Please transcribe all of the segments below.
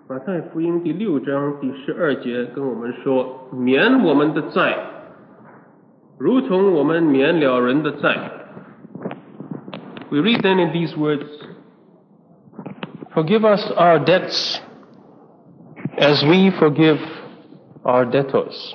马太福音第6章第12节跟我们说，免我们的债，如同我们免了人的债。We read then in these words, Forgive us our debts as we forgive our debtors.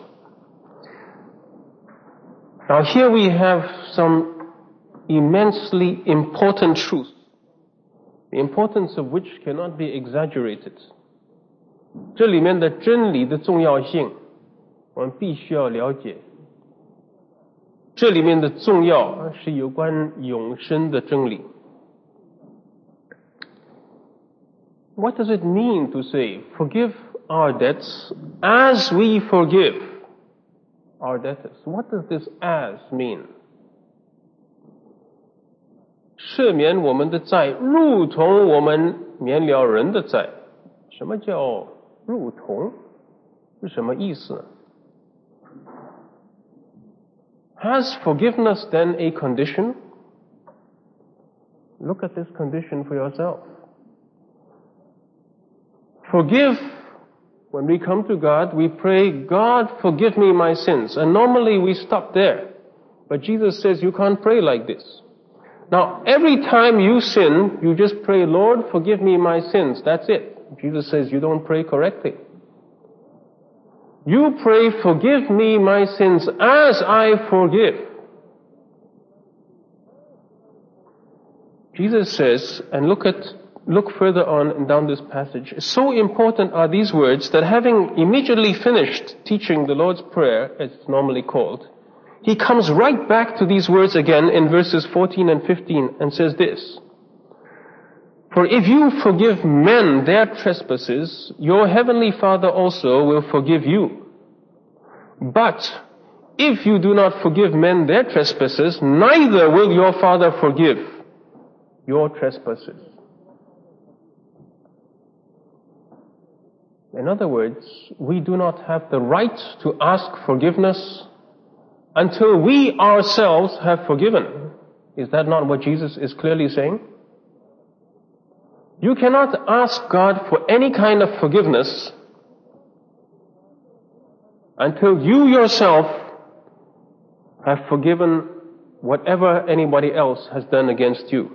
Now here we have some immensely important truths, the importance of which cannot be exaggerated. 这里面的真理的重要性，我们必须要了解。这里面的重要是有关永生的真理。What does it mean to say, forgive our debts as we forgive our debtors? What does this as mean? 赦免我们的债，如同我们免了人的债。什么叫如同？是什么意思呢？ Has forgiveness then a condition? Look at this condition for yourself. Forgive, when we come to God, we pray, God, forgive me my sins. And normally we stop there. But Jesus says you can't pray like this. Now, every time you sin, you just pray, Lord, forgive me my sins. That's it. Jesus says you don't pray correctly. You pray, forgive me my sins as I forgive. Jesus says, and look further on down this passage, so important are these words that having immediately finished teaching the Lord's Prayer, as it's normally called, he comes right back to these words again in verses 14 and 15 and says this, For if you forgive men their trespasses, your heavenly Father also will forgive you. But if you do not forgive men their trespasses, neither will your Father forgive your trespasses. In other words, we do not have the right to ask forgiveness until we ourselves have forgiven. Is that not what Jesus is clearly saying? You cannot ask God for any kind of forgiveness until you yourself have forgiven whatever anybody else has done against you.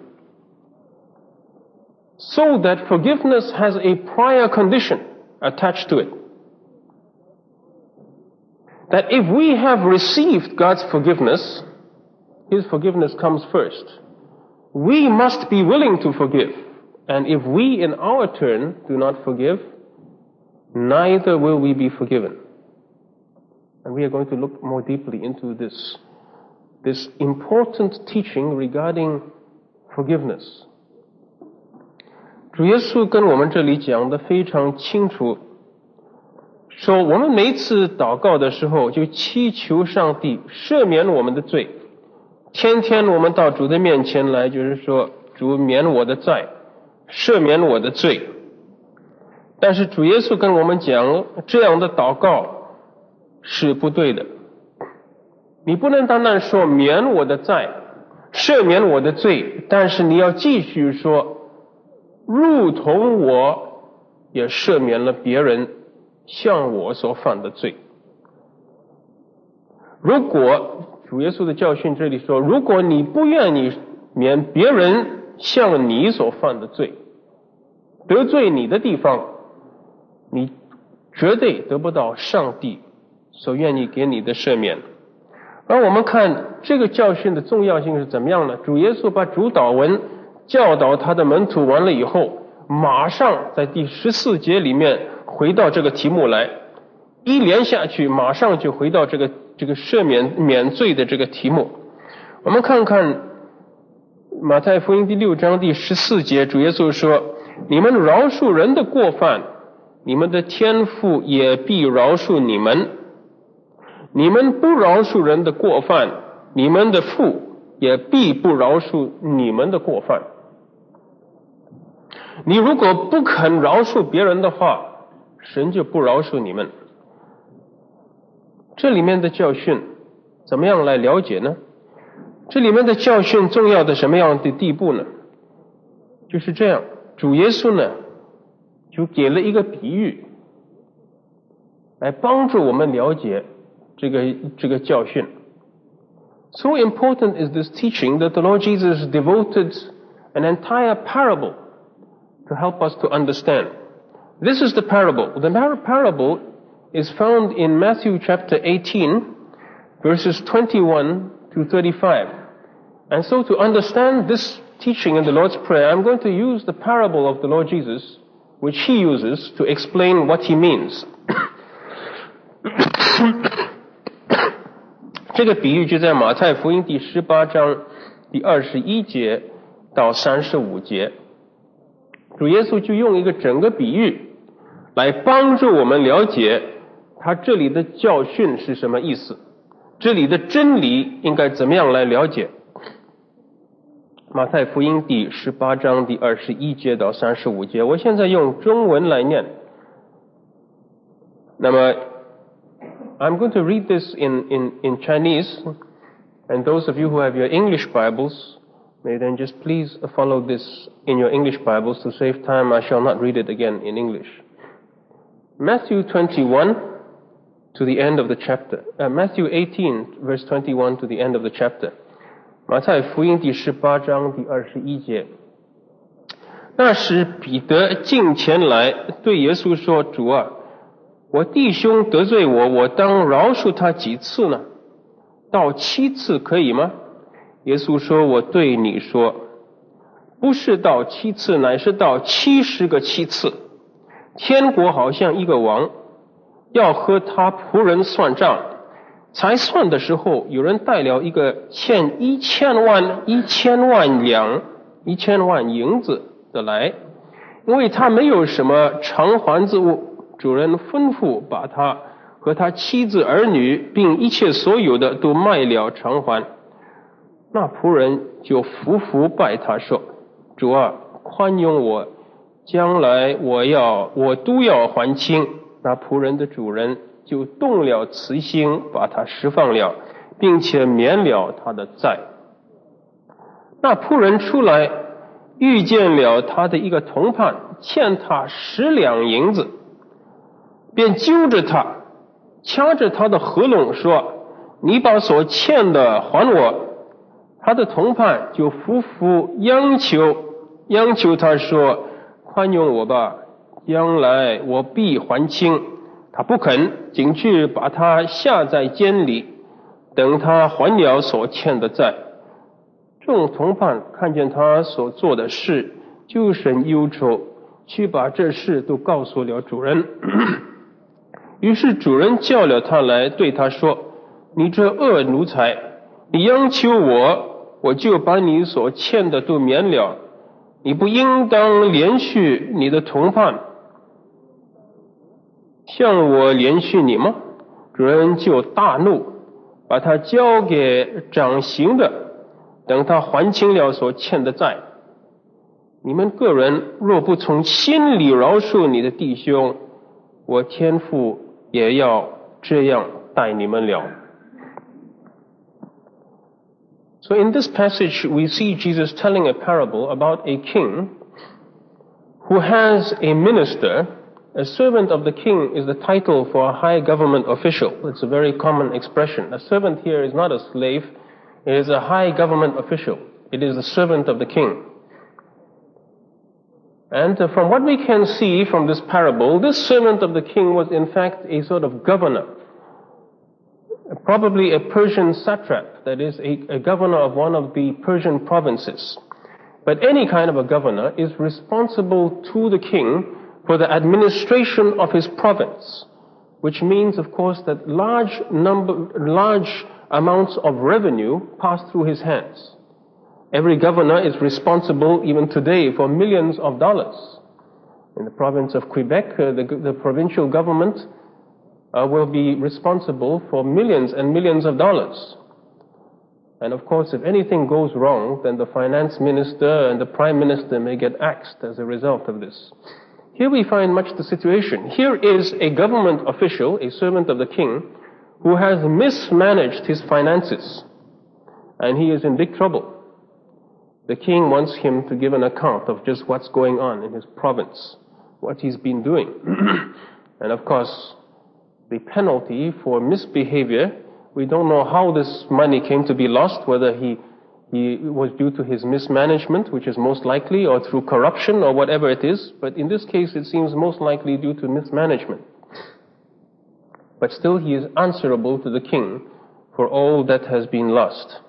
So that forgiveness has a prior condition attached to it. That if we have received God's forgiveness, His forgiveness comes first. We must be willing to forgive. And if we in our turn do not forgive, neither will we be forgiven. And we are going to look more deeply into this important teaching regarding forgiveness. 主耶稣跟我们这里讲得非常清楚，说我们每一次祷告的时候就祈求上帝赦免我们的罪。天天我们到主的面前来，就是说主免我的债，赦免我的罪。但是主耶稣跟我们讲，这样的祷告是不对的。你不能单单说免我的债，赦免我的罪，但是你要继续说，如同我也赦免了别人向我所犯的罪。如果主耶稣的教训这里说，如果你不愿意免别人向你所犯的罪，得罪你的地方，你绝对得不到上帝所愿意给你的赦免。而我们看这个教训的重要性是怎么样呢？主耶稣把主祷文教导他的门徒完了以后，马上在第14节里面回到这个题目来，一连下去马上就回到这个赦免罪的这个题目。我们看看马太福音第6章第14节，主耶稣说，你们饶恕人的过犯，你们的天父也必饶恕你们；你们不饶恕人的过犯，你们的父也必不饶恕你们的过犯。你如果不肯饶恕别人的话，神就不饶恕你们。这里面的教训怎么样来了解呢？这里面的教训重要的什么样的地步呢？就是这样，主耶稣呢主给了一个比喻，来帮助我们了解这个教训。So important is this teaching that the Lord Jesus devoted an entire parable to help us to understand. This is the parable. The parable is found in Matthew chapter 18, verses 21 to 35. And so to understand this teaching in the Lord's Prayer, I'm going to use the parable of the Lord Jesus, which he uses to explain what he means. 这个比喻就在马太福音第18章第21节到35节。主耶稣就用一个整个比喻来帮助我们了解他这里的教训是什么意思，这里的真理应该怎么样来了解。马太福音第18章第21节到35节，我现在用中文来念。那么I'm going to read this in Chinese, and those of you who have your English Bibles may then just please follow this in your English Bibles. To save time, I shall not read it again in English. Matthew 21 to the end of the chapter. Matthew 18, verse 21 to the end of the chapter. 马太福音第18章第21节。那时彼得近前来对耶稣说：“主啊，我弟兄得罪我，我当饶恕他几次呢？到7次可以吗？”耶稣说：“我对你说，不是到7次，乃是到70个7次。天国好像一个王，要和他仆人算账，才算的时候，有人带了一个欠1000万银子的来，因为他没有什么偿还之物。主人吩咐把他和他妻子儿女并一切所有的都卖了偿还。那仆人就伏拜他说：主啊，宽容我，将来我都要还清。那仆人的主人就动了慈心，把他释放了，并且免了他的债。那仆人出来，遇见了他的一个同伴，欠他10两银子，便揪着他，掐着他的喉咙说：你把所欠的还我。他的同伴就央求他说：宽容我吧，将来我必还清。他不肯，竟去把他下在监里，等他还了所欠的债。众同伴看见他所做的事，就甚忧愁，去把这事都告诉了主人。于是主人叫了他来，对他说：你这恶奴才，你央求我就把你所欠的都免了，你不应当怜恤你的同伴，像我怜恤你吗？主人就大怒，把他交给掌刑的，等他还清了所欠的债。你们个人若不从心里饶恕你的弟兄，我天父也要这样待你们了。So in this passage we see Jesus telling a parable about a king who has a minister. A servant of the king is the title for a high government official. It's a very common expression. A servant here is not a slave, it is a high government official. It is the servant of the king. And from what we can see from this parable, this servant of the king was in fact a sort of governor, probably a Persian satrap, that is a governor of one of the Persian provinces. But any kind of a governor is responsible to the king for the administration of his province, which means, of course, that large amounts of revenue pass through his hands. Every governor is responsible, even today, for millions of dollars. In the province of Quebec, the provincial government will be responsible for millions and millions of dollars. And of course, if anything goes wrong, then the finance minister and the prime minister may get axed as a result of this. Here we find much the situation. Here is a government official, a servant of the king, who has mismanaged his finances, and he is in big trouble. The king wants him to give an account of just what's going on in his province. what he's been doing. And of course, the penalty for misbehavior, we don't know how this money came to be lost, whether he was due to his mismanagement, which is most likely, or through corruption, or whatever it is. But in this case, it seems most likely due to mismanagement. But still, he is answerable to the king for all that has been lost.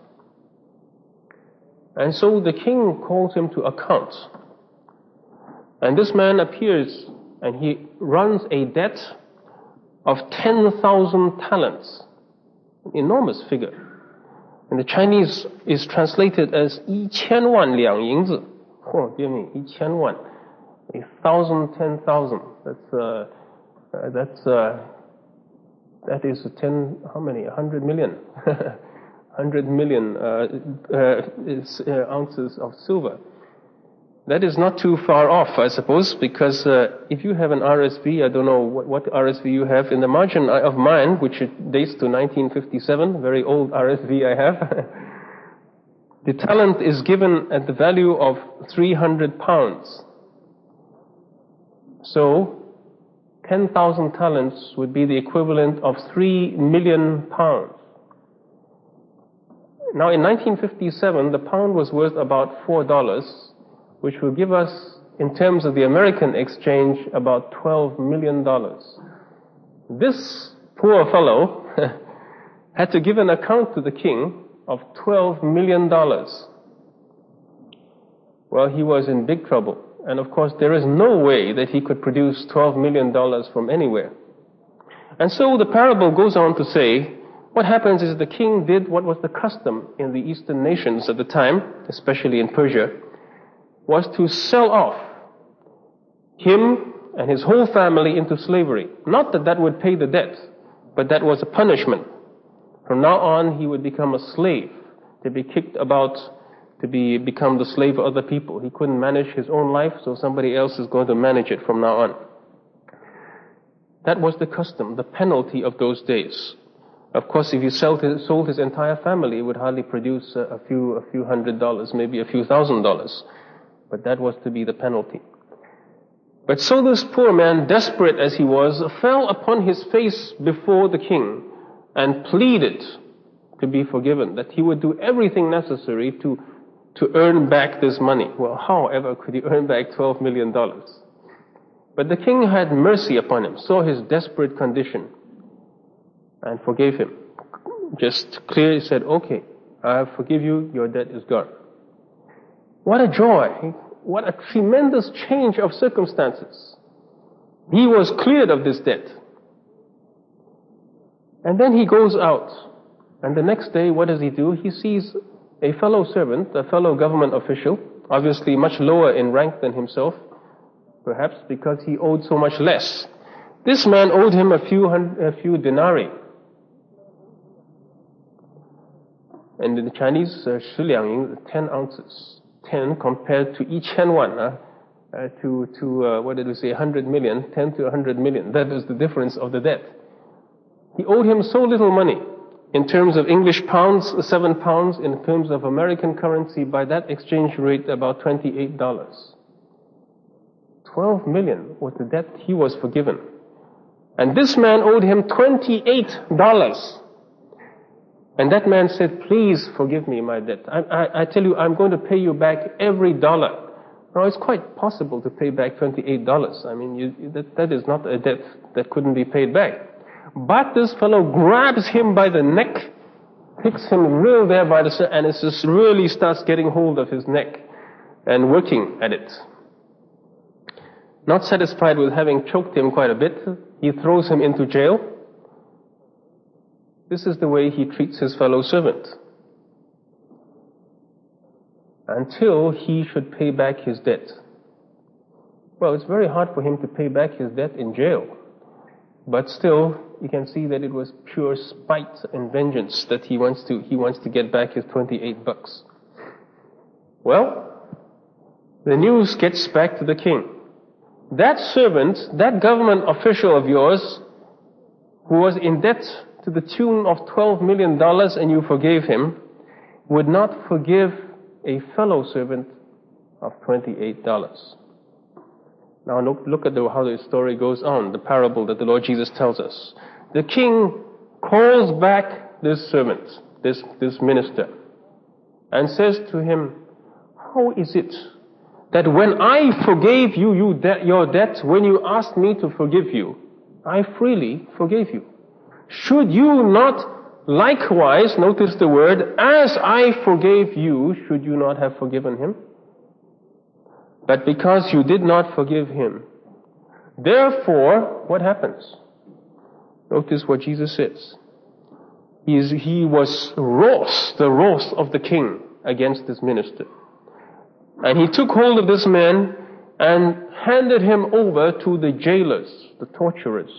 And so the king calls him to account. And this man appears, and he runs a debt of 10,000 talents. An enormous figure. In the Chinese is translated as 1,000万两银子. Oh, dear me, 1,000万. 1,000, 10,000. That is 10, how many? 100 million. 100 million ounces of silver. That is not too far off, I suppose, because if you have an RSV, I don't know what RSV you have, in the margin of mine, which it dates to 1957, very old RSV I have, the talent is given at the value of 300 pounds. So, 10,000 talents would be the equivalent of 3 million pounds. Now, in 1957, the pound was worth about $4, which will give us, in terms of the American exchange, about $12 million. This poor fellow had to give an account to the king of $12 million. Well, he was in big trouble. And of course, there is no way that he could produce $12 million from anywhere. And so the parable goes on to say, what happens is the king did what was the custom in the Eastern nations at the time, especially in Persia, was to sell off him and his whole family into slavery. Not that that would pay the debt, but that was a punishment. From now on, he would become a slave, to be kicked about, to become the slave of other people. He couldn't manage his own life, so somebody else is going to manage it from now on. That was the custom, the penalty of those days. Of course, if he sold his entire family, it would hardly produce a few $100, maybe a few $1,000. But that was to be the penalty. But so this poor man, desperate as he was, fell upon his face before the king and pleaded to be forgiven, that he would do everything necessary to earn back this money. Well, however could he earn back $12 million? But the king had mercy upon him, saw his desperate condition, and forgave him. Just clearly said, okay, I forgive you, your debt is gone. What a joy! What a tremendous change of circumstances. He was cleared of this debt. And then he goes out. And the next day, what does he do? He sees a fellow servant, a fellow government official, obviously much lower in rank than himself, perhaps because he owed so much less. This man owed him a few denarii. And in the Chinese, 10 两银, 10 ounces. 10 compared to 1,000万, what did we say, 100 million, 10 to 100 million. That is the difference of the debt. He owed him so little money. In terms of English pounds, 7 pounds. In terms of American currency, by that exchange rate, about $28. 12 million was the debt he was forgiven. And this man owed him $28. And that man said, please forgive me my debt. I tell you, I'm going to pay you back every dollar. Now, it's quite possible to pay back $28. I mean, that is not a debt that couldn't be paid back. But this fellow grabs him by the neck, picks him real there by the, and it just really starts getting hold of his neck and working at it. Not satisfied with having choked him quite a bit, he throws him into jail. This is the way he treats his fellow servant, until he should pay back his debt. Well, it's very hard for him to pay back his debt in jail. But still, you can see that it was pure spite and vengeance that he wants to get back his $28. Well, the news gets back to the king. That servant, that government official of yours, who was in debt to the tune of $12 million and you forgave him, would not forgive a fellow servant of $28. Now look at how the story goes on, the parable that the Lord Jesus tells us. The king calls back this servant, this minister, and says to him, how is it that when I forgave you your debt, when you asked me to forgive you, I freely forgave you? Should you not likewise, notice the word, as I forgave you, should you not have forgiven him? But because you did not forgive him, therefore, what happens? Notice what Jesus says. He was wroth, the wrath of the king against this minister. And he took hold of this man and handed him over to the jailers, the torturers.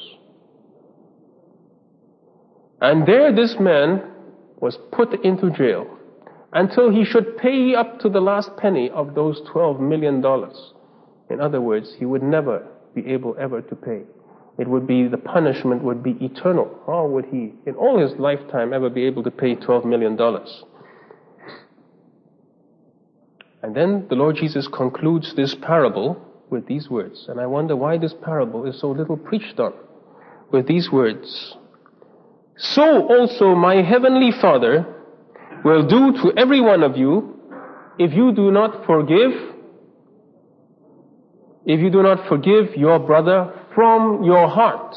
And there this man was put into jail until he should pay up to the last penny of those $12 million. In other words, he would never be able ever to pay. The punishment would be eternal. How would he, in all his lifetime, ever be able to pay $12 million? And then the Lord Jesus concludes this parable with these words. And I wonder why this parable is so little preached on. With these words, so also my heavenly Father will do to every one of you if you do not forgive your brother from your heart.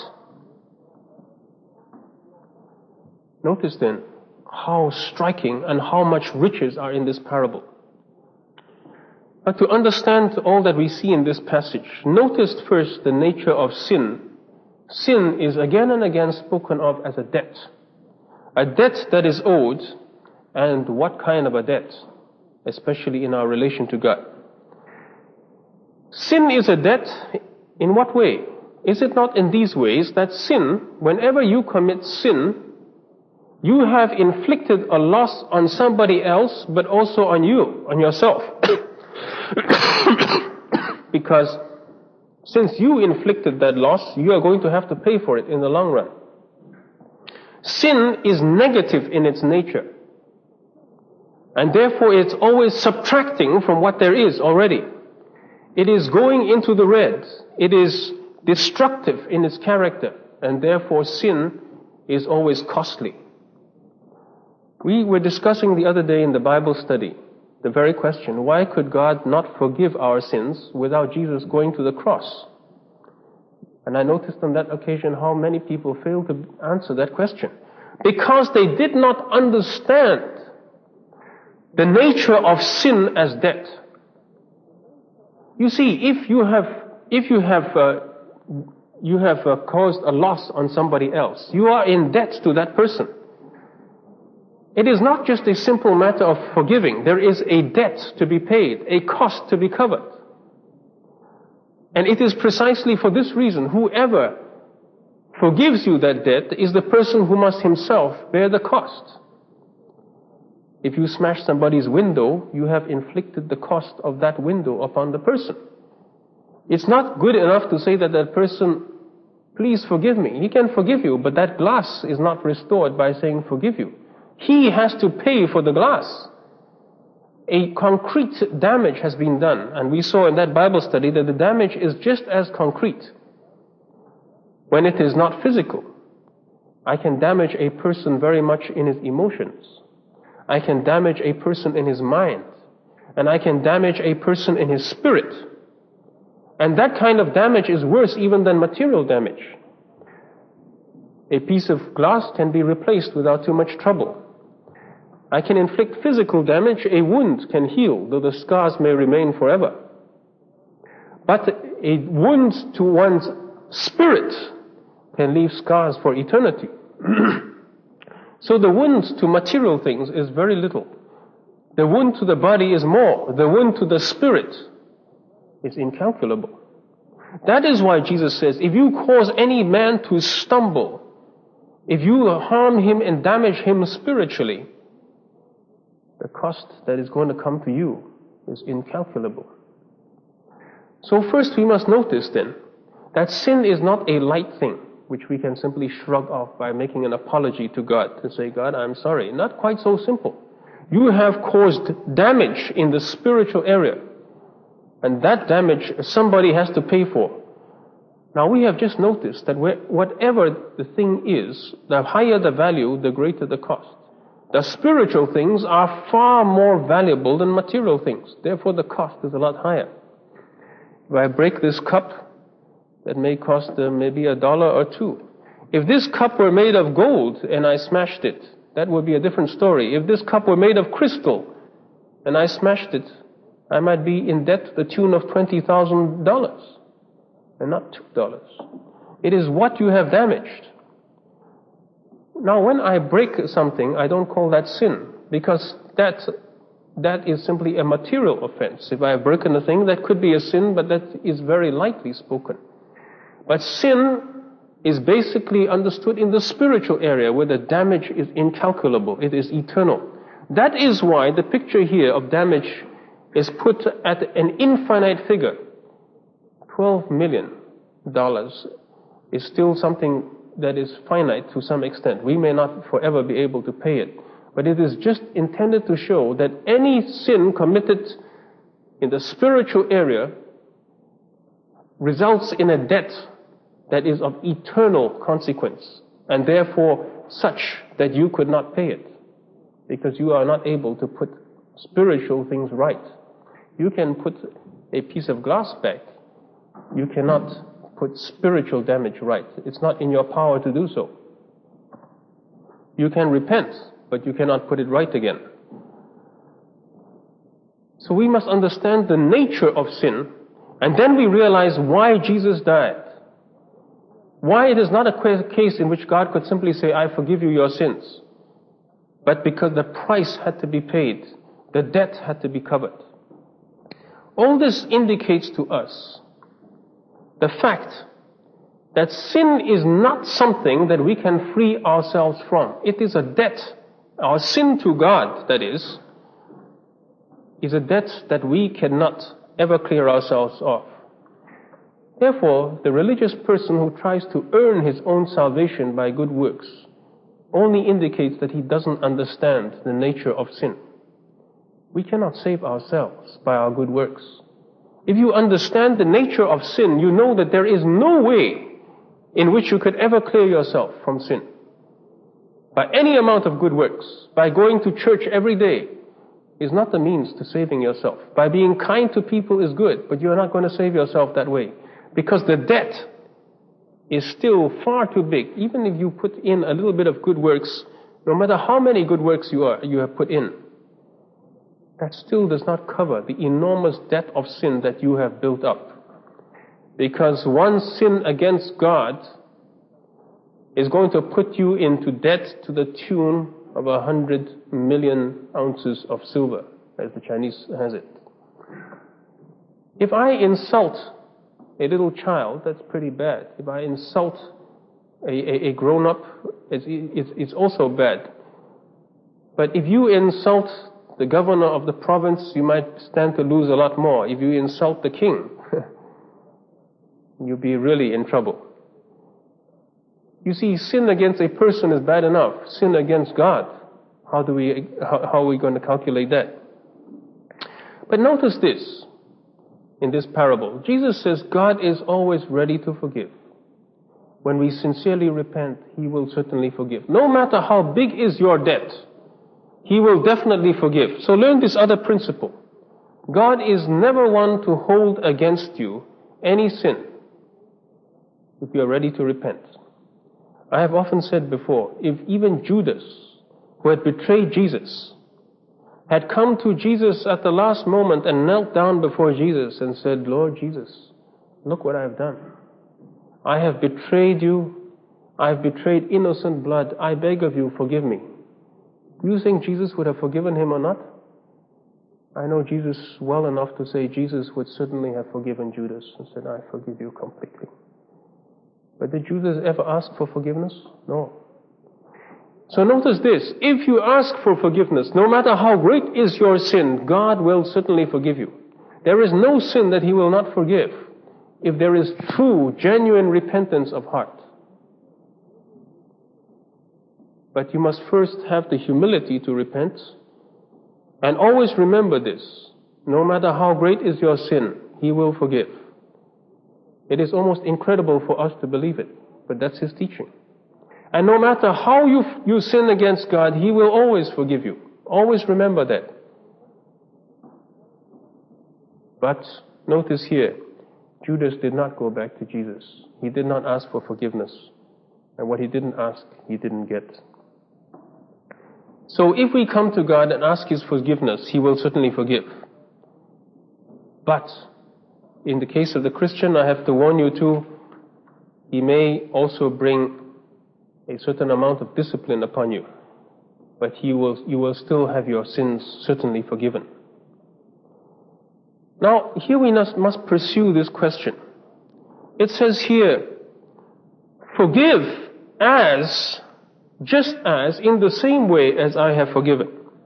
Notice then how striking and how much riches are in this parable. But to understand all that we see in this passage, notice first the nature of sin. Sin is again and again spoken of as a debt. A debt that is owed. And what kind of a debt? Especially in our relation to God. Sin is a debt in what way? Is it not in these ways that sin, whenever you commit sin, you have inflicted a loss on somebody else, but also on you, on yourself? Because since you inflicted that loss, you are going to have to pay for it in the long run. Sin is negative in its nature. And therefore it's always subtracting from what there is already. It is going into the red. It is destructive in its character. And therefore sin is always costly. We were discussing the other day in the Bible study the very question, why could God not forgive our sins without Jesus going to the cross? And I noticed on that occasion how many people failed to answer that question. Because they did not understand the nature of sin as debt. You see, if you have caused a loss on somebody else, you are in debt to that person. It is not just a simple matter of forgiving. There is a debt to be paid, a cost to be covered. And it is precisely for this reason, whoever forgives you that debt is the person who must himself bear the cost. If you smash somebody's window, you have inflicted the cost of that window upon the person. It's not good enough to say that that person, please forgive me. He can forgive you, but that glass is not restored by saying forgive you. He has to pay for the glass. A concrete damage has been done, and we saw in that Bible study that the damage is just as concrete when it is not physical. I can damage a person very much in his emotions. I can damage a person in his mind. And I can damage a person in his spirit. And that kind of damage is worse even than material damage. A piece of glass can be replaced without too much trouble. I can inflict physical damage. A wound can heal, though the scars may remain forever. But a wound to one's spirit can leave scars for eternity. So the wound to material things is very little. The wound to the body is more. The wound to the spirit is incalculable. That is why Jesus says, if you cause any man to stumble, if you harm him and damage him spiritually, the cost that is going to come to you is incalculable. So first we must notice then that sin is not a light thing which we can simply shrug off by making an apology to God to say, God, I'm sorry. Not quite so simple. You have caused damage in the spiritual area. And that damage somebody has to pay for. Now we have just noticed that whatever the thing is, the higher the value, the greater the cost. The spiritual things are far more valuable than material things. Therefore the cost is a lot higher. If I break this cup, that may cost maybe $1 or $2. If this cup were made of gold and I smashed it, that would be a different story. If this cup were made of crystal and I smashed it, I might be in debt to the tune of $20,000 and not $2. It is what you have damaged. Now when I break something, I don't call that sin, because that is simply a material offense. If I have broken a thing, that could be a sin, but that is very lightly spoken. But sin is basically understood in the spiritual area, where the damage is incalculable. It is eternal. That is why the picture here of damage is put at an infinite figure. $12 million is still something that is finite to some extent. We may not forever be able to pay it. But it is just intended to show that any sin committed in the spiritual area results in a debt that is of eternal consequence, and therefore such that you could not pay it, because you are not able to put spiritual things right. You can put a piece of glass back. You cannot put spiritual damage right. It's not in your power to do so. You can repent, but you cannot put it right again. So we must understand the nature of sin, and then we realize why Jesus died. Why it is not a case in which God could simply say, I forgive you your sins. But because the price had to be paid, the debt had to be covered. All this indicates to us the fact that sin is not something that we can free ourselves from. It is a debt. Our sin to God, that is a debt that we cannot ever clear ourselves of. Therefore, the religious person who tries to earn his own salvation by good works only indicates that he doesn't understand the nature of sin. We cannot save ourselves by our good works. If you understand the nature of sin, you know that there is no way in which you could ever clear yourself from sin. By any amount of good works, by going to church every day, is not the means to saving yourself. By being kind to people is good, but you are not going to save yourself that way. Because the debt is still far too big. Even if you put in a little bit of good works, no matter how many good works you have put in, that still does not cover the enormous debt of sin that you have built up. Because one sin against God is going to put you into debt to the tune of 100 million ounces of silver, as the Chinese has it. If I insult a little child, that's pretty bad. If I insult a grown-up, it's also bad. But if you insult the governor of the province, you might stand to lose a lot more. If you insult the king, you'll be really in trouble. You see, sin against a person is bad enough. Sin against God, how are we going to calculate that? But notice this. In this parable, Jesus says God is always ready to forgive. When we sincerely repent, He will certainly forgive. No matter how big is your debt, He will definitely forgive. So learn this other principle. God is never one to hold against you any sin if you are ready to repent. I have often said before, if even Judas, who had betrayed Jesus, had come to Jesus at the last moment and knelt down before Jesus and said, Lord Jesus, look what I have done. I have betrayed you. I have betrayed innocent blood. I beg of you, forgive me. Do you think Jesus would have forgiven him or not? I know Jesus well enough to say Jesus would certainly have forgiven Judas and said, I forgive you completely. But did Judas ever ask for forgiveness? No. So notice this, if you ask for forgiveness, no matter how great is your sin, God will certainly forgive you. There is no sin that He will not forgive if there is true, genuine repentance of heart. But you must first have the humility to repent, and always remember this, no matter how great is your sin, He will forgive. It is almost incredible for us to believe it, but that's His teaching. And no matter how you sin against God, He will always forgive you. Always remember that. But notice here, Judas did not go back to Jesus. He did not ask for forgiveness. And what he didn't ask, he didn't get. So if we come to God and ask His forgiveness, He will certainly forgive. But in the case of the Christian, I have to warn you too, He may also bring a certain amount of discipline upon you. But you will still have your sins certainly forgiven. Now, here we must pursue this question. It says here, forgive just as, in the same way as I have forgiven.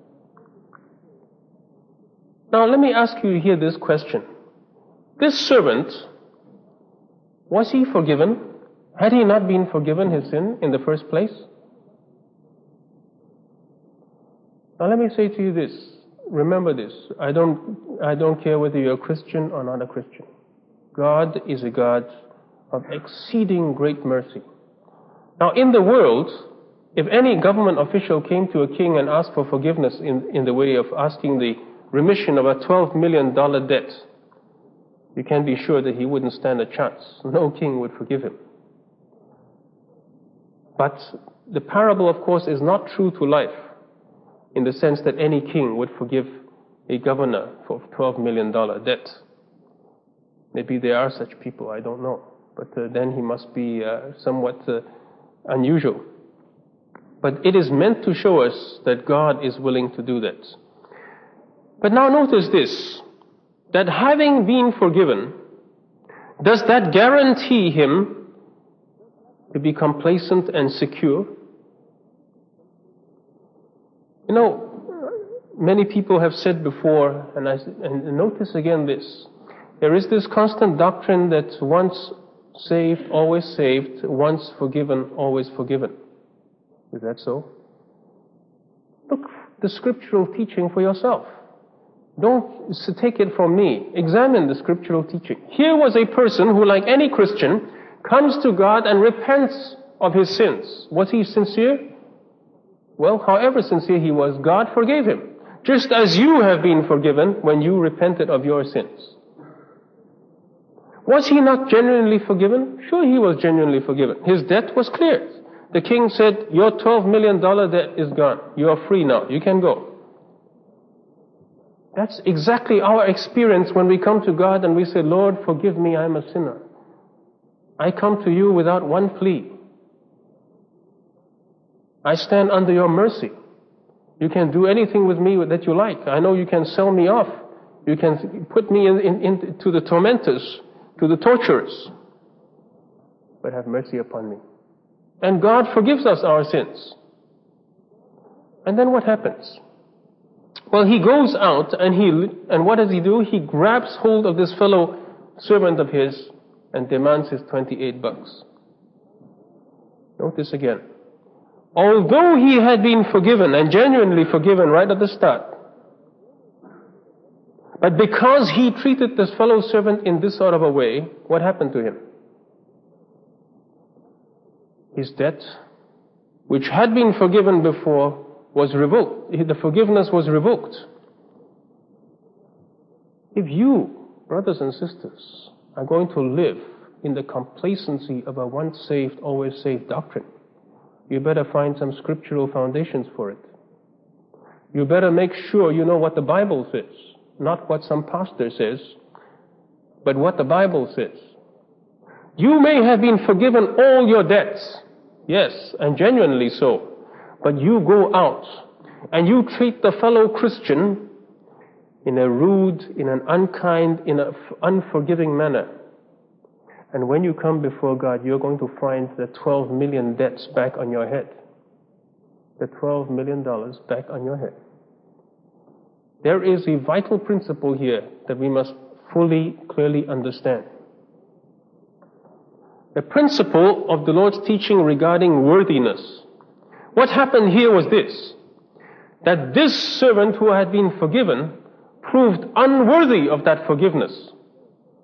Now, let me ask you here this question. This servant, was he forgiven? Had he not been forgiven his sin in the first place? Now, let me say to you this. Remember this. I don't care whether you're a Christian or not a Christian. God is a God of exceeding great mercy. Now, in the world, if any government official came to a king and asked for forgiveness in the way of asking the remission of a $12 million debt, you can be sure that he wouldn't stand a chance. No king would forgive him. But the parable, of course, is not true to life, in the sense that any king would forgive a governor for $12 million debt. Maybe there are such people, I don't know. But then he must be somewhat unusual. But it is meant to show us that God is willing to do that. But now notice this, that having been forgiven, does that guarantee him to be complacent and secure? You know, many people have said before, and notice again this, there is this constant doctrine that once saved, always saved, once forgiven, always forgiven. Is that so? Look the scriptural teaching for yourself. Don't take it from me. Examine the scriptural teaching. Here was a person who, like any Christian, comes to God and repents of his sins. Was he sincere? Well, however sincere he was, God forgave him. Just as you have been forgiven when you repented of your sins. Was he not genuinely forgiven? Sure, he was genuinely forgiven. His debt was cleared. The king said, your $12 million debt is gone. You are free now. You can go. That's exactly our experience when we come to God and we say, Lord, forgive me, I'm a sinner. I come to you without one plea. I stand under your mercy. You can do anything with me that you like. I know you can sell me off. You can put me into the tormentors, to the torturers. But have mercy upon me. And God forgives us our sins. And then what happens? Well, he goes out and what does he do? He grabs hold of this fellow servant of his and demands his $28. Note this again. Although he had been forgiven and genuinely forgiven right at the start, but because he treated this fellow servant in this sort of a way, what happened to him? His debt, which had been forgiven before, was revoked. The forgiveness was revoked. If you, brothers and sisters, are going to live in the complacency of a once saved, always saved doctrine, you better find some scriptural foundations for it. You better make sure you know what the Bible says, not what some pastor says, but what the Bible says. You may have been forgiven all your debts, yes, and genuinely so. But you go out and you treat the fellow Christian in a rude, in an unkind, in an unforgiving manner. And when you come before God, you're going to find the 12 million debts back on your head. The $12 million back on your head. There is a vital principle here that we must fully, clearly understand. The principle of the Lord's teaching regarding worthiness. What happened here was this, that this servant who had been forgiven proved unworthy of that forgiveness.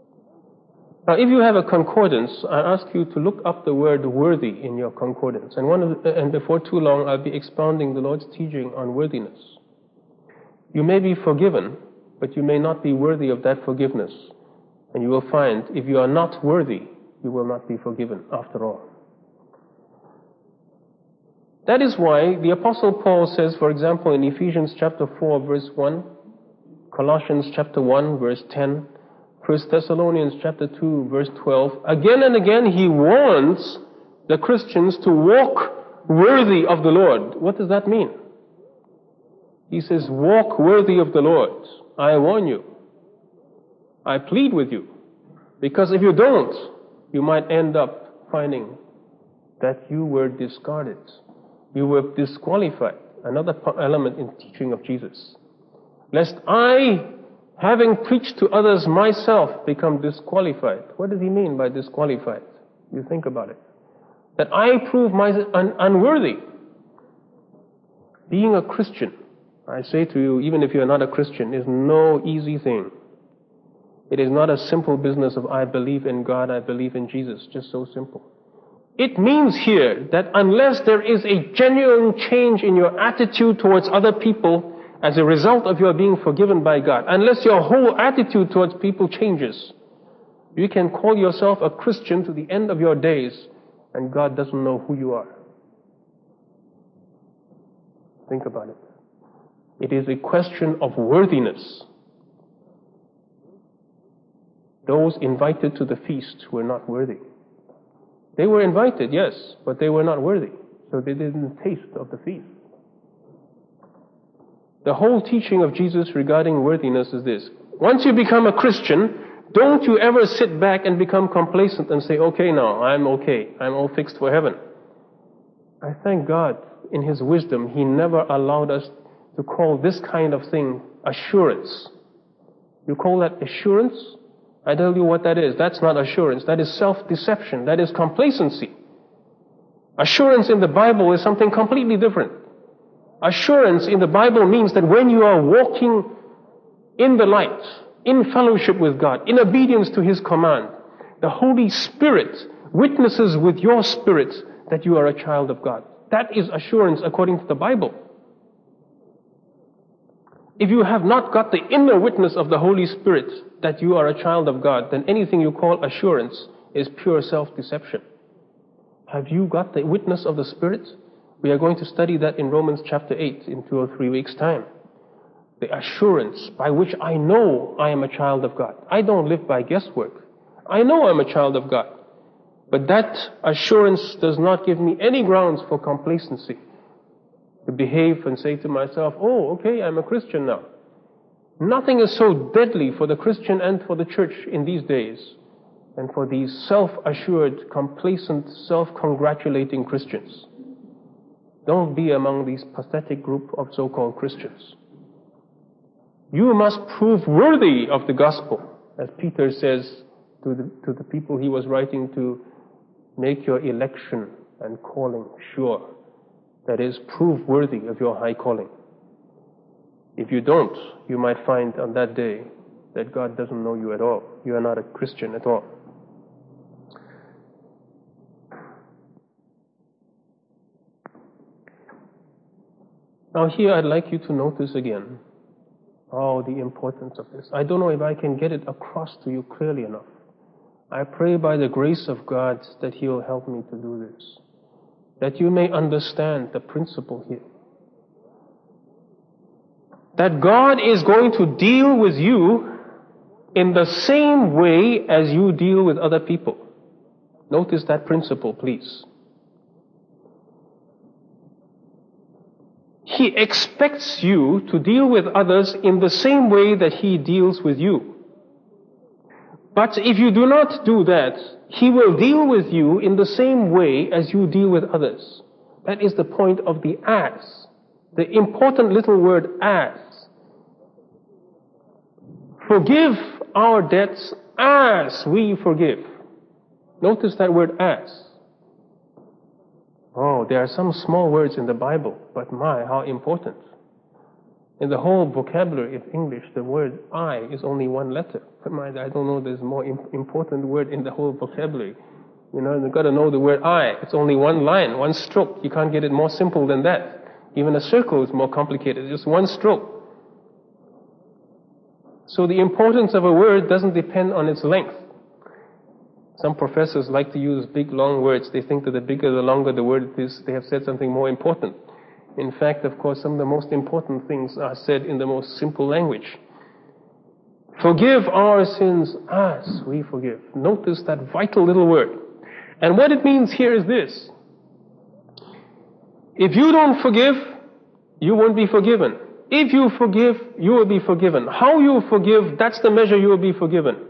Now, if you have a concordance, I ask you to look up the word worthy in your concordance. And before too long, I'll be expounding the Lord's teaching on worthiness. You may be forgiven, but you may not be worthy of that forgiveness. And you will find, if you are not worthy, you will not be forgiven after all. That is why the Apostle Paul says, for example, in Ephesians chapter 4, verse 1, Colossians chapter 1, verse 10, 1 Thessalonians chapter 2, verse 12, again and again he warns the Christians to walk worthy of the Lord. What does that mean? He says, walk worthy of the Lord. I warn you. I plead with you. Because if you don't, you might end up finding that you were discarded. You were disqualified. Another element in teaching of Jesus. Lest I, having preached to others myself, become disqualified. What does he mean by disqualified? You think about it. That I prove myself unworthy. Being a Christian, I say to you, even if you're not a Christian, is no easy thing. It is not a simple business of I believe in God, I believe in Jesus. Just so simple. It means here that unless there is a genuine change in your attitude towards other people as a result of your being forgiven by God, unless your whole attitude towards people changes, you can call yourself a Christian to the end of your days and God doesn't know who you are. Think about it. It is a question of worthiness. Those invited to the feast were not worthy. They were invited, yes, but they were not worthy. So they didn't taste of the feast. The whole teaching of Jesus regarding worthiness is this. Once you become a Christian, don't you ever sit back and become complacent and say, okay now, I'm okay. I'm all fixed for heaven. I thank God in His wisdom, He never allowed us to call this kind of thing assurance. You call that assurance? I tell you what that is. That's not assurance. That is self-deception. That is complacency. Assurance in the Bible is something completely different. Assurance in the Bible means that when you are walking in the light, in fellowship with God, in obedience to His command, the Holy Spirit witnesses with your spirit that you are a child of God. That is assurance according to the Bible. If you have not got the inner witness of the Holy Spirit that you are a child of God, then anything you call assurance is pure self-deception. Have you got the witness of the Spirit? We are going to study that in Romans chapter 8 in 2 or 3 weeks' time. The assurance by which I know I am a child of God. I don't live by guesswork. I know I'm a child of God. But that assurance does not give me any grounds for complacency. To behave and say to myself, oh, okay, I'm a Christian now. Nothing is so deadly for the Christian and for the church in these days than for these self-assured, complacent, self-congratulating Christians. Don't be among these pathetic group of so-called Christians. You must prove worthy of the gospel, as Peter says to the people he was writing to, make your election and calling sure. That is, prove worthy of your high calling. If you don't, you might find on that day that God doesn't know you at all. You are not a Christian at all. Now here I'd like you to notice again the importance of this. I don't know if I can get it across to you clearly enough. I pray by the grace of God that He will help me to do this. That you may understand the principle here. That God is going to deal with you in the same way as you deal with other people. Notice that principle, please. He expects you to deal with others in the same way that He deals with you. But if you do not do that, He will deal with you in the same way as you deal with others. That is the point of the as. The important little word as. Forgive our debts as we forgive. Notice that word as. Oh, there are some small words in the Bible, but my, how important. In the whole vocabulary of English, the word I is only one letter. I don't know there's a more important word in the whole vocabulary. You've got to know the word I. It's only one line, one stroke. You can't get it more simple than that. Even a circle is more complicated. Just one stroke. So the importance of a word doesn't depend on its length. Some professors like to use big, long words. They think that the bigger, the longer the word is, they have said something more important. In fact, of course, some of the most important things are said in the most simple language. Forgive our sins as we forgive. Notice that vital little word. And what it means here is this. If you don't forgive, you won't be forgiven. If you forgive, you will be forgiven. How you forgive, that's the measure you will be forgiven.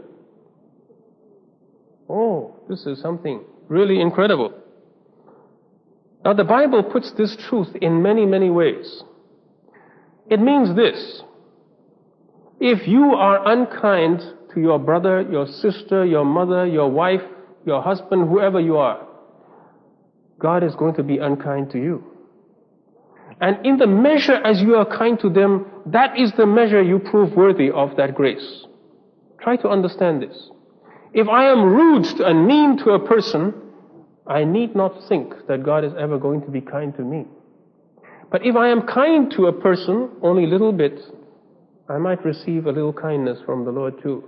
Oh, this is something really incredible. Now the Bible puts this truth in many, many ways. It means this. If you are unkind to your brother, your sister, your mother, your wife, your husband, whoever you are, God is going to be unkind to you. And in the measure as you are kind to them, that is the measure you prove worthy of that grace. Try to understand this. If I am rude and mean to a person, I need not think that God is ever going to be kind to me. But if I am kind to a person, only a little bit, I might receive a little kindness from the Lord too.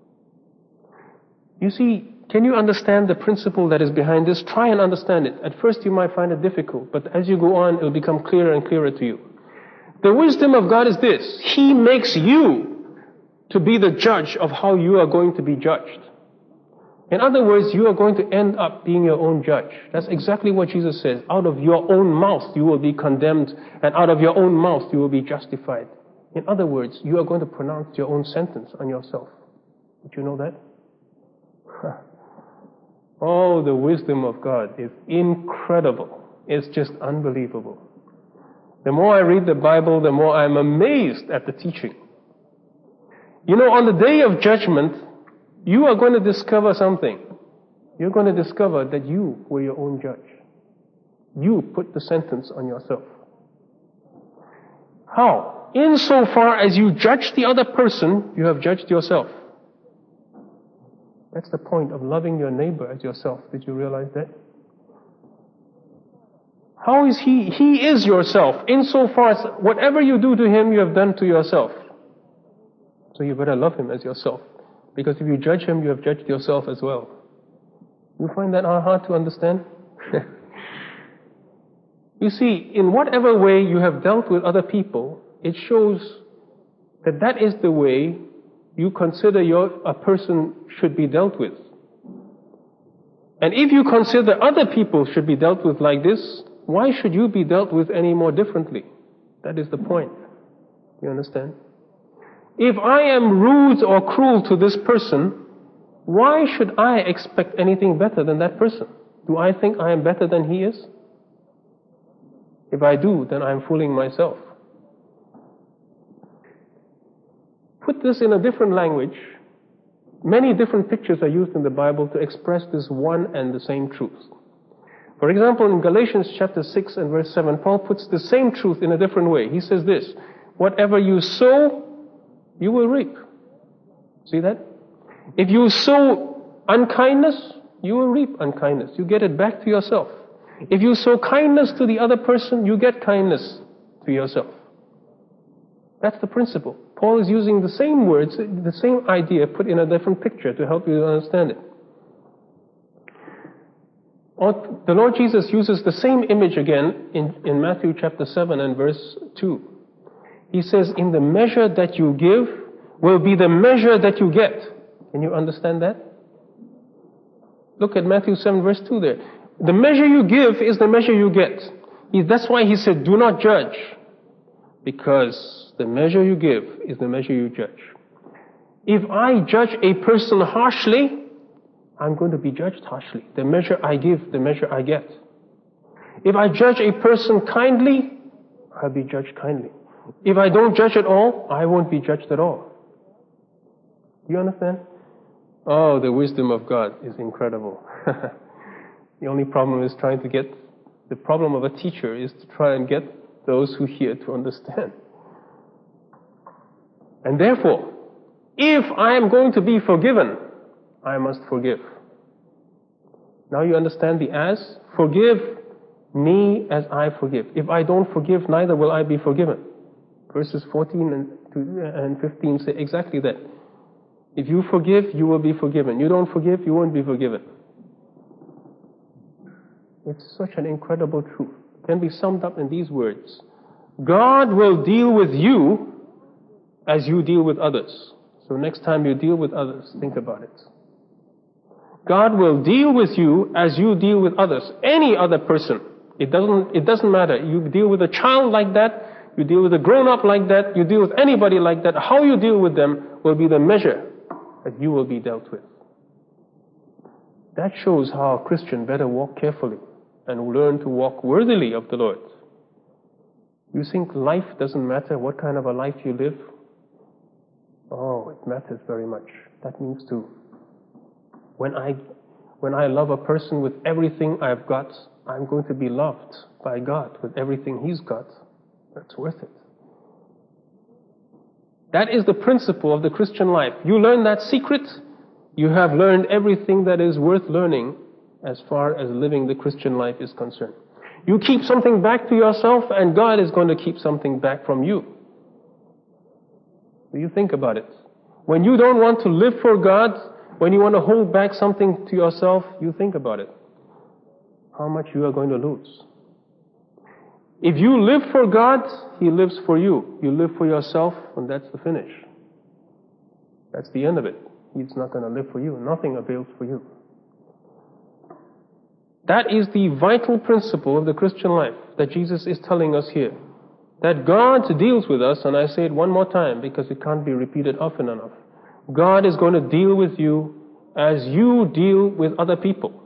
You see, can you understand the principle that is behind this? Try and understand it. At first you might find it difficult, but as you go on, it will become clearer and clearer to you. The wisdom of God is this. He makes you to be the judge of how you are going to be judged. In other words, you are going to end up being your own judge. That's exactly what Jesus says. Out of your own mouth you will be condemned, and out of your own mouth you will be justified. In other words, you are going to pronounce your own sentence on yourself. Did you know that? Oh, the wisdom of God is incredible. It's just unbelievable. The more I read the Bible, the more I'm amazed at the teaching. On the day of judgment, you are going to discover something. You're going to discover that you were your own judge. You put the sentence on yourself. How? Insofar as you judge the other person, you have judged yourself. That's the point of loving your neighbor as yourself. Did you realize that? How is he? He is yourself. Insofar as whatever you do to him, you have done to yourself. So you better love him as yourself. Because if you judge him, you have judged yourself as well. You find that hard to understand? You see, in whatever way you have dealt with other people, it shows that that is the way you consider a person should be dealt with. And if you consider other people should be dealt with like this, why should you be dealt with any more differently? That is the point. You understand? If I am rude or cruel to this person, why should I expect anything better than that person? Do I think I am better than he is? If I do, then I'm fooling myself. Put this in a different language. Many different pictures are used in the Bible to express this one and the same truth. For example, in Galatians chapter 6 and verse 7, Paul puts the same truth in a different way. He says this, whatever you sow, you will reap. See that? If you sow unkindness, you will reap unkindness. You get it back to yourself. If you sow kindness to the other person, you get kindness to yourself. That's the principle. Paul is using the same words, the same idea put in a different picture to help you understand it. The Lord Jesus uses the same image again in Matthew chapter 7 and verse 2. He says, in the measure that you give will be the measure that you get. Can you understand that? Look at Matthew 7 verse 2 there. The measure you give is the measure you get. That's why he said, do not judge. Because the measure you give is the measure you judge. If I judge a person harshly, I'm going to be judged harshly. The measure I give, the measure I get. If I judge a person kindly, I'll be judged kindly. If I don't judge at all, I won't be judged at all. Do you understand? Oh, the wisdom of God is incredible. The only problem is the problem of a teacher is to try and get those who hear to understand. And therefore, if I am going to be forgiven, I must forgive. Now you understand the as? Forgive me as I forgive. If I don't forgive, neither will I be forgiven. Verses 14 and 15 say exactly that. If you forgive, you will be forgiven. You don't forgive, you won't be forgiven. It's such an incredible truth. It can be summed up in these words. God will deal with you as you deal with others. So next time you deal with others, think about it. God will deal with you as you deal with others. Any other person. It doesn't matter. You deal with a child like that, you deal with a grown-up like that, you deal with anybody like that. How you deal with them will be the measure that you will be dealt with. That shows how a Christian better walk carefully and learn to walk worthily of the Lord. You think life doesn't matter what kind of a life you live? Oh, it matters very much. That means too. When I love a person with everything I've got, I'm going to be loved by God with everything He's got. That's worth it. That is the principle of the Christian life. You learn that secret, you have learned everything that is worth learning as far as living the Christian life is concerned. You keep something back to yourself, and God is going to keep something back from you. Do you think about it? When you don't want to live for God, when you want to hold back something to yourself, you think about it. How much you are going to lose. If you live for God, He lives for you. You live for yourself, and that's the finish. That's the end of it. He's not going to live for you. Nothing avails for you. That is the vital principle of the Christian life that Jesus is telling us here. That God deals with us, and I say it one more time because it can't be repeated often enough. God is going to deal with you as you deal with other people.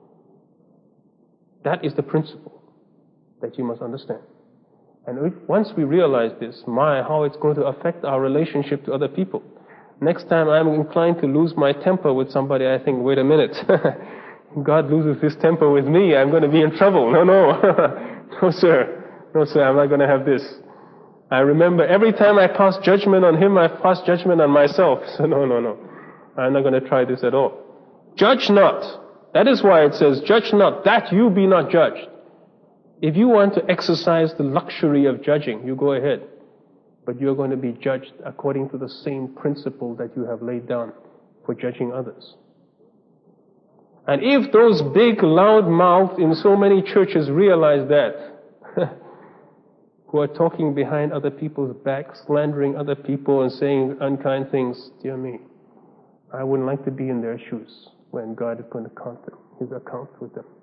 That is the principle that you must understand. And once we realize this, how it's going to affect our relationship to other people. Next time I'm inclined to lose my temper with somebody, I think, wait a minute. God loses His temper with me, I'm going to be in trouble. No. No, sir, I'm not going to have this. I remember every time I pass judgment on him, I pass judgment on myself. So no. I'm not going to try this at all. Judge not. That is why it says, judge not, that you be not judged. If you want to exercise the luxury of judging, you go ahead. But you're going to be judged according to the same principle that you have laid down for judging others. And if those big, loud mouths in so many churches realize that, who are talking behind other people's backs, slandering other people and saying unkind things, dear me, I wouldn't like to be in their shoes when God is going to count His accounts with them.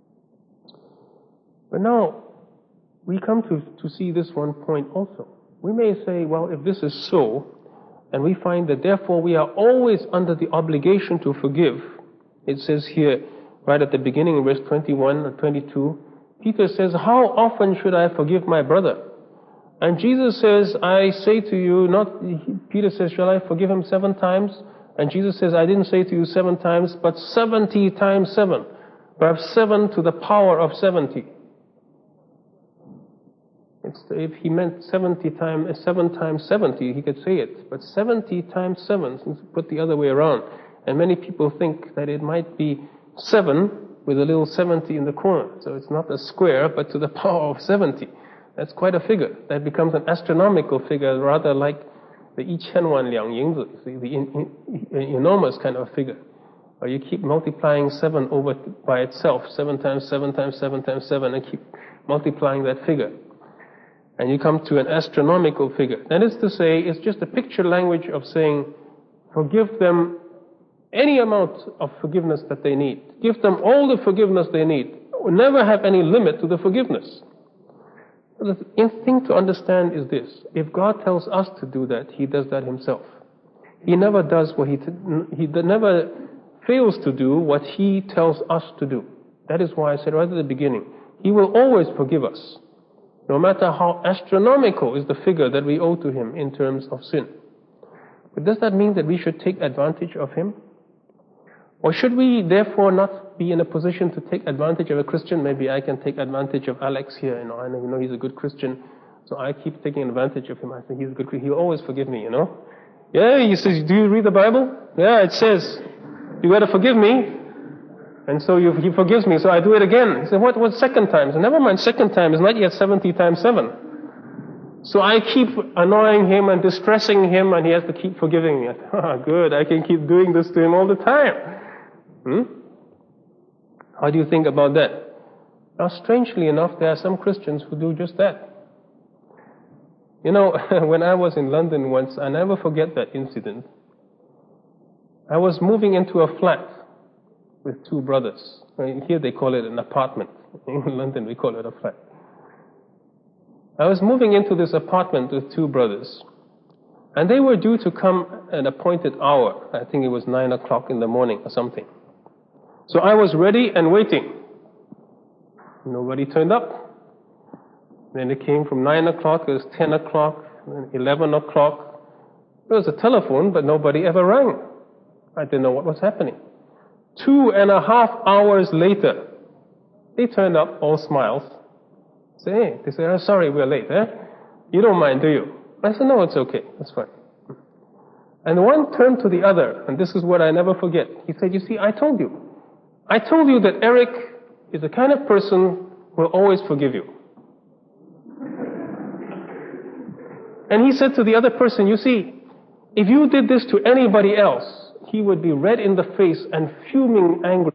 But now, we come to see this one point also. We may say, well, if this is so, and we find that therefore we are always under the obligation to forgive. It says here, right at the beginning in verse 21 or 22, Peter says, how often should I forgive my brother? And Jesus says, I say to you, Peter says, shall I forgive him 7 times? And Jesus says, I didn't say to you 7 times, but 70 times 7. Perhaps 7 to the power of 70. If he meant 7 times 70, he could say it. But 70 times 7, since put the other way around. And many people think that it might be 7 with a little 70 in the corner. So it's not a square, but to the power of 70. That's quite a figure. That becomes an astronomical figure, rather like the 1000两银子, the enormous kind of figure. Or you keep multiplying 7 over by itself, 7 times 7 times 7 times 7, and keep multiplying that figure. And you come to an astronomical figure. That is to say, it's just a picture language of saying, forgive them any amount of forgiveness that they need. Give them all the forgiveness they need. Never have any limit to the forgiveness. The thing to understand is this. If God tells us to do that, He does that Himself. He never does He never fails to do what He tells us to do. That is why I said right at the beginning, He will always forgive us, no matter how astronomical is the figure that we owe to Him in terms of sin. But does that mean that we should take advantage of Him? Or should we therefore not be in a position to take advantage of a Christian? Maybe I can take advantage of Alex here. I know he's a good Christian, So I keep taking advantage of him. I say, he's a good Christian. He'll always forgive me, Yeah, he says, do you read the Bible? Yeah, it says, you got to forgive me. And so he forgives me, so I do it again. He said, what second time? I said, never mind, second time is not yet 70 times 7. So I keep annoying him and distressing him, and he has to keep forgiving me. I said, good, I can keep doing this to him all the time. How do you think about that? Now, strangely enough, there are some Christians who do just that. When I was in London once, I never forget that incident. I was moving into a flat with two brothers. Here they call it an apartment. In London we call it a flat. I was moving into this apartment with two brothers. And they were due to come at an appointed hour. I think it was 9 o'clock in the morning or something. So I was ready and waiting. Nobody turned up. Then it came from 9 o'clock, it was 10 o'clock, then 11 o'clock. There was a telephone, but nobody ever rang. I didn't know what was happening. 2.5 hours later, they turned up, all smiles. They said, oh, sorry, we're late, You don't mind, do you? I said, no, it's okay, that's fine. And one turned to the other, and this is what I never forget. He said, you see, I told you that Eric is the kind of person who will always forgive you. And he said to the other person, you see, if you did this to anybody else, he would be red in the face and fuming angry.